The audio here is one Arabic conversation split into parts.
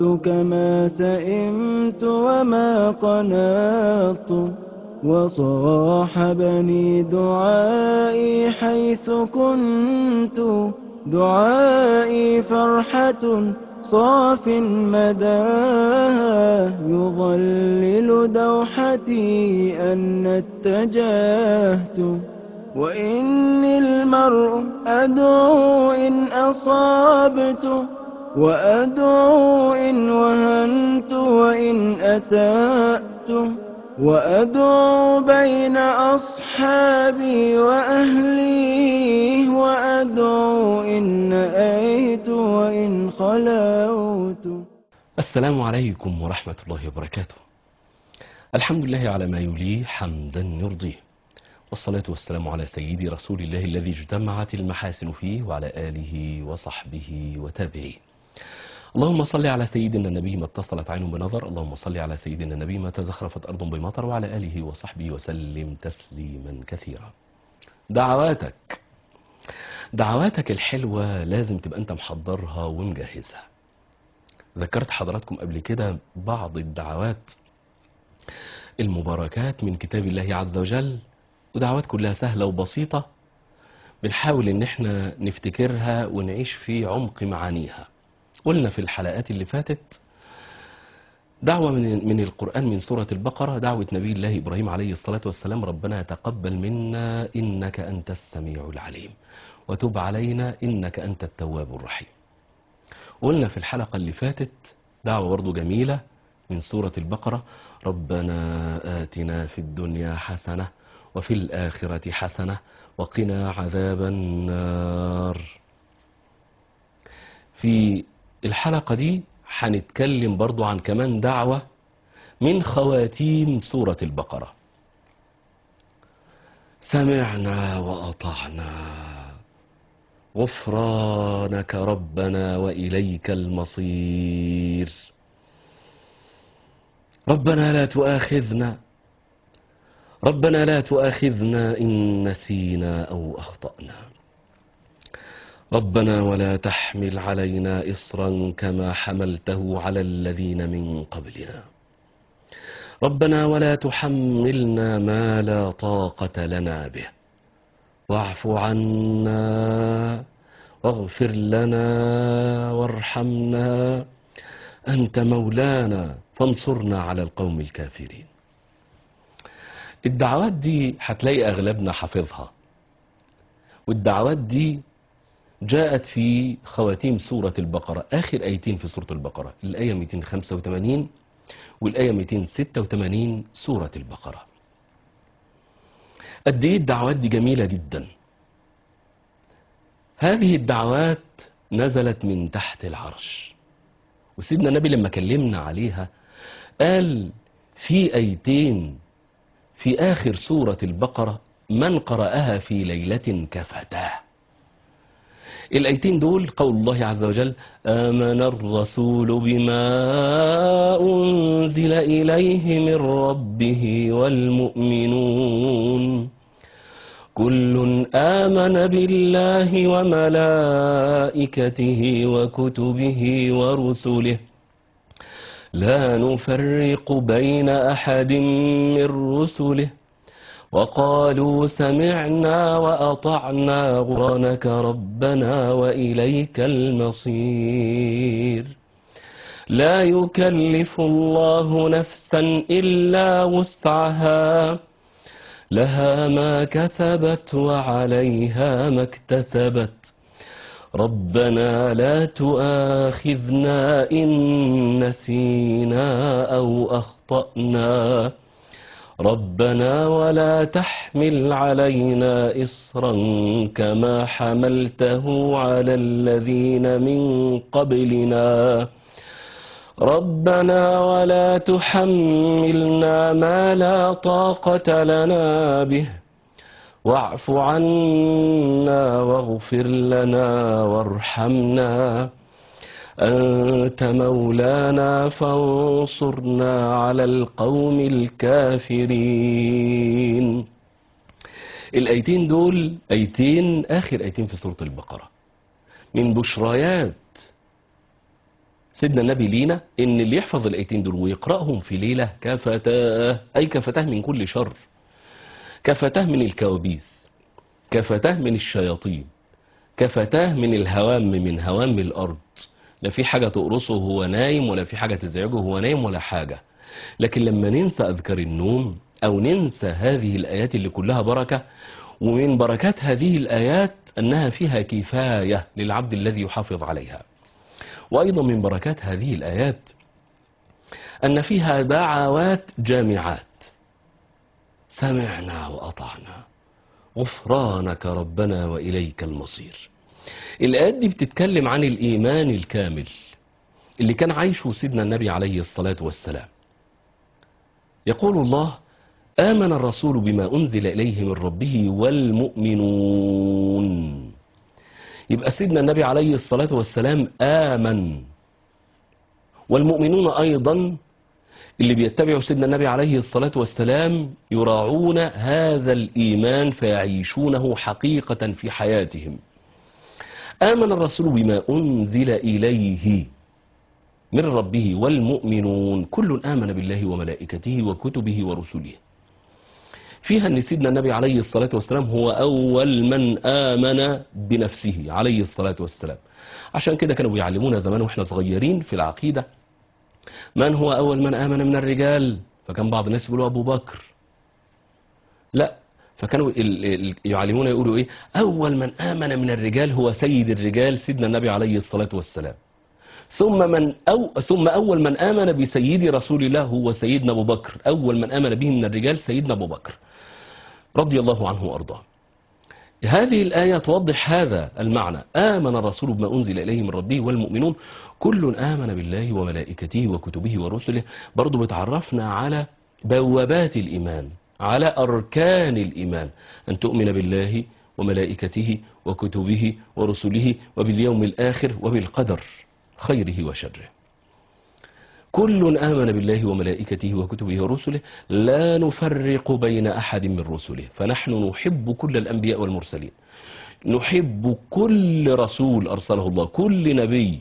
كما سئمت وما قنطت وصاحبني دعائي حيث كنت دعائي فرحة صاف مداها يظلل دوحتي أن اتجهت وإني المرء أدعو إن أصابت وأدعو إن وهنت وإن أسأت وأدعو بين أصحابي وأهلي وأدعو إن نأيت وإن خلوت. السلام عليكم ورحمة الله وبركاته. الحمد لله على ما يليه حمدا يرضيه، والصلاة والسلام على سيدي رسول الله الذي اجتمعت المحاسن فيه وعلى آله وصحبه وتابعيه. اللهم صل على سيدنا النبي ما اتصلت عين بنظر، اللهم صل على سيدنا النبي ما تزخرفت أرض بمطر، وعلى آله وصحبه وسلم تسليما كثيرا. دعواتك الحلوة لازم تبقى أنت محضرها ومجهزها. ذكرت حضراتكم قبل كده بعض الدعوات المباركات من كتاب الله عز وجل، ودعوات كلها سهلة وبسيطة، بنحاول ان احنا نفتكرها ونعيش في عمق معانيها. قلنا في الحلقات اللي فاتت دعوة من القرآن من سورة البقرة، دعوة نبي الله إبراهيم عليه الصلاة والسلام: ربنا تقبل منا إنك أنت السميع العليم وتب علينا إنك أنت التواب الرحيم. قلنا في الحلقة اللي فاتت دعوة برضو جميلة من سورة البقرة: ربنا آتنا في الدنيا حسنة وفي الآخرة حسنة وقنا عذاب النار. في الحلقة دي هنتكلم برضو عن كمان دعوة من خواتيم سورة البقرة: سمعنا وأطعنا غفرانك ربنا وإليك المصير. ربنا لا تؤاخذنا إن نسينا أو أخطأنا. ربنا ولا تحمل علينا إصرا كما حملته على الذين من قبلنا. ربنا ولا تحملنا ما لا طاقة لنا به واعف عنا واغفر لنا وارحمنا أنت مولانا فانصرنا على القوم الكافرين. الدعوات دي هتلاقي أغلبنا حافظها، والدعوات دي جاءت في خواتيم سورة البقرة، آخر آيتين في سورة البقرة، الآية 285 والآية 286 سورة البقرة. قد ايه الدعوات دي جميلة جدا. هذه الدعوات نزلت من تحت العرش، وسيدنا النبي لما كلمنا عليها قال في آيتين في آخر سورة البقرة من قرأها في ليلة كفتاه. الآيتين دول قول الله عز وجل: آمن الرسول بما أنزل إليه من ربه والمؤمنون كل آمن بالله وملائكته وكتبه ورسله لا نفرق بين أحد من رسله وقالوا سمعنا وأطعنا غفرانك ربنا وإليك المصير. لا يكلف الله نفسا إلا وسعها لها ما كسبت وعليها ما اكتسبت. ربنا لا تؤاخذنا إن نسينا أو أخطأنا. ربنا ولا تحمل علينا إصرا كما حملته على الذين من قبلنا. ربنا ولا تحملنا ما لا طاقة لنا به واعف عنا واغفر لنا وارحمنا أنت مولانا فانصرنا على القوم الكافرين. الآيتين دول آخر آيتين في سورة البقرة من بشريات سيدنا النبي لينا ان اللي يحفظ الايتين دول ويقرأهم في ليلة كفتاه، اي كفتاه من كل شر، كفتاه من الكوابيس، كفتاه من الشياطين، كفتاه من الهوام، من هوام الارض. لا في حاجة تقرصه وهو نايم، ولا في حاجة تزعجه وهو نايم، ولا حاجة. لكن لما ننسى اذكار النوم، او ننسى هذه الايات اللي كلها بركة، ومن بركات هذه الايات انها فيها كفاية للعبد الذي يحافظ عليها. وأيضا من بركات هذه الآيات أن فيها دعوات جامعات: سمعنا وأطعنا، غفرانك ربنا وإليك المصير. الآيات دي بتتكلم عن الإيمان الكامل اللي كان عايشه سيدنا النبي عليه الصلاة والسلام. يقول الله: آمن الرسول بما أنزل إليه من ربه والمؤمنون. يبقى سيدنا النبي عليه الصلاة والسلام آمن، والمؤمنون أيضا اللي بيتبعوا سيدنا النبي عليه الصلاة والسلام يراعون هذا الإيمان فيعيشونه حقيقة في حياتهم. آمن الرسول بما أنزل إليه من ربه والمؤمنون كل آمن بالله وملائكته وكتبه ورسله. فيها أن سيدنا النبي عليه الصلاة والسلام هو أول من آمن بنفسه عليه الصلاة والسلام. عشان كده كانوا بيعلمونا زمان وإحنا صغيرين في العقيدة: من هو أول من آمن من الرجال؟ فكان بعض الناس يقولوا أبو بكر. لا، فكانوا يعلمون يقولوا إيه؟ أول من آمن من الرجال هو سيد الرجال سيدنا النبي عليه الصلاة والسلام. ثم أول من آمن بسيد رسول الله هو سيدنا أبو بكر. أول من آمن به من الرجال سيدنا أبو بكر رضي الله عنه وأرضاه. هذه الآية توضح هذا المعنى: آمن الرسول بما أنزل إليه من ربه والمؤمنون كل آمن بالله وملائكته وكتبه ورسله. برضو بتعرفنا على بوابات الإيمان، على أركان الإيمان: أن تؤمن بالله وملائكته وكتبه ورسله وباليوم الآخر وبالقدر خيره وشره. كل آمن بالله وملائكته وكتبه ورسله لا نفرق بين أحد من رسله. فنحن نحب كل الأنبياء والمرسلين، نحب كل رسول أرسله الله، كل نبي،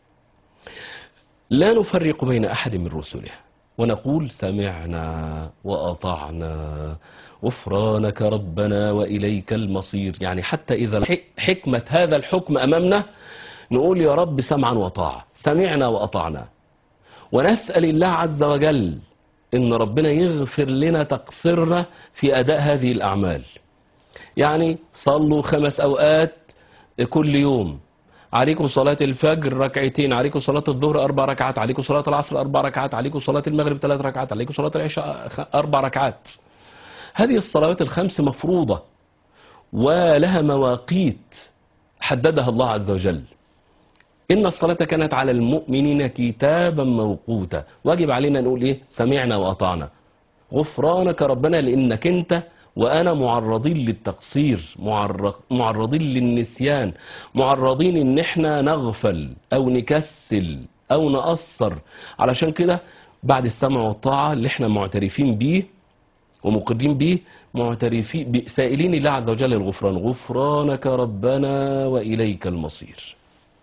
لا نفرق بين أحد من رسله، ونقول: سمعنا وأطعنا، غفرانك ربنا وإليك المصير. يعني حتى إذا حكمة هذا الحكم أمامنا نقول: يا رب سمعا وطاعة، سمعنا وأطعنا. ونسأل الله عز وجل إن ربنا يغفر لنا تقصيرنا في أداء هذه الأعمال. يعني صلوا 5 أوقات كل يوم، عليكم صلاة الفجر ركعتين، عليكم صلاة الظهر 4 ركعات، عليكم صلاة العصر 4 ركعات، عليكم صلاة المغرب 3 ركعات، عليكم صلاة العشاء 4 ركعات. هذه الصلوات ال5 مفروضة ولها مواقيت حددها الله عز وجل. إن الصلاة كانت على المؤمنين كتابا موقوتا. واجب علينا نقول إيه؟ سمعنا وأطعنا، غفرانك ربنا، لأنك أنت وأنا معرضين للتقصير، معرضين للنسيان، معرضين إن احنا نغفل أو نكسل أو نقصر. علشان كده بعد السمع والطاعة اللي احنا معترفين بيه ومقرين بيه، معترفين سائلين الله عز وجل الغفران: غفرانك ربنا وإليك المصير.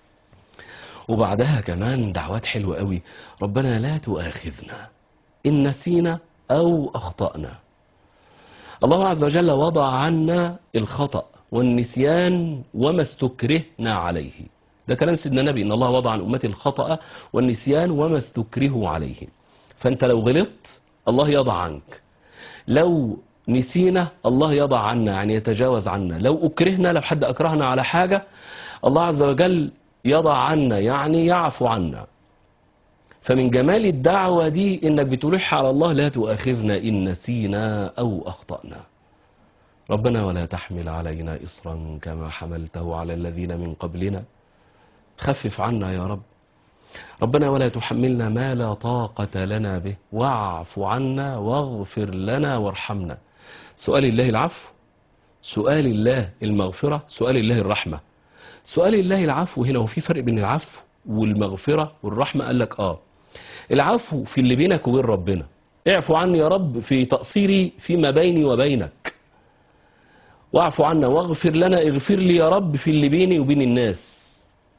وبعدها كمان دعوات حلوة قوي: ربنا لا تؤاخذنا إن نسينا أو أخطأنا. الله عز وجل وضع عنا الخطأ والنسيان وما استكرهنا عليه. ده كلام سيدنا النبي: إن الله وضع عن أمتي الخطأ والنسيان وما استكرهوا عليه. فأنت لو غلطت الله يضع عنك، لو نسينا الله يضع عنا، يعني يتجاوز عنا. لو أكرهنا، لو حد أكرهنا على حاجة، الله عز وجل يضع عنا، يعني يعفو عنا. فمن جمال الدعوة دي إنك بتلح على الله: لا تؤاخذنا إن نسينا أو أخطأنا. ربنا ولا تحمل علينا إصرا كما حملته على الذين من قبلنا، خفف عنا يا رب. ربنا ولا تحملنا ما لا طاقة لنا به، واعف عنا واغفر لنا وارحمنا. سؤال الله العفو، سؤال الله المغفرة، سؤال الله الرحمة. سؤال الله العفو هنا، وفي فرق بين العفو والمغفرة والرحمة. قال لك العفو في اللي بينك وبين ربنا، اعفو عني يا رب في تقصيري فيما بيني وبينك، واعفو عنا واغفر لنا، اغفر لي يا رب في اللي بيني وبين الناس.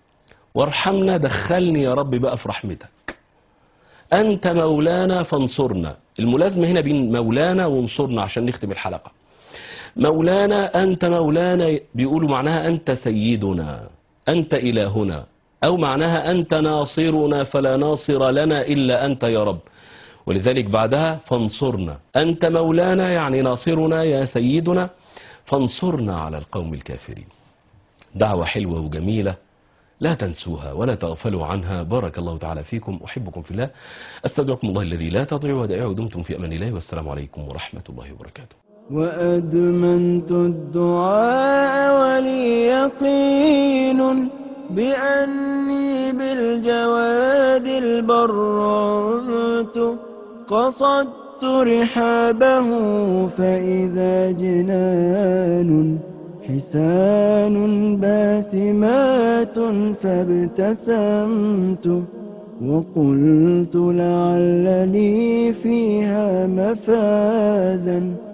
وارحمنا، دخلني يا رب بقى في رحمتك. أنت مولانا فانصرنا. الملازمة هنا بين مولانا وانصرنا عشان نختم الحلقة. مولانا، أنت مولانا بيقولوا معناها أنت سيدنا، أنت إلهنا، أو معناها أنت ناصرنا فلا ناصر لنا إلا أنت يا رب. ولذلك بعدها فانصرنا. أنت مولانا يعني ناصرنا يا سيدنا، فانصرنا على القوم الكافرين. دعوة حلوة وجميلة لا تنسوها ولا تغفلوا عنها. بارك الله تعالى فيكم، أحبكم في الله، أستودعكم الله الذي لا تضيع ودائعه، دمتم في أمان الله، والسلام عليكم ورحمة الله وبركاته. وأدمنت الدعاء ولي يقين بأني بالجواد البررت قصدت رحابه فإذا جنان حسان باسمات فابتسمت وقلت لعل لي فيها مفازا